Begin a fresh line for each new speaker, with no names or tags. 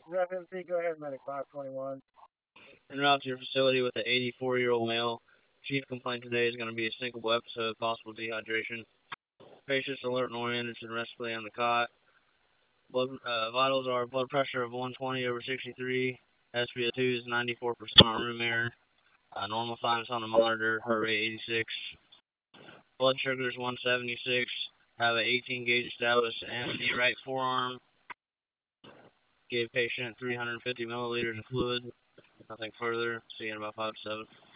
FMC, go ahead, medic 521.
En route to your facility with an 84-year-old male. Chief complaint today is going to be a syncopal episode of possible dehydration. Patient's alert and oriented and restfully on the cot. Vitals are blood pressure of 120 over 63. SpO2 is 94% on room air. Normal sinus on the monitor. Heart rate 86. Blood sugar is 176. Have an 18 gauge established in the right forearm. Gave patient 350 milliliters of fluid. Nothing further. See you in about 5 to 7.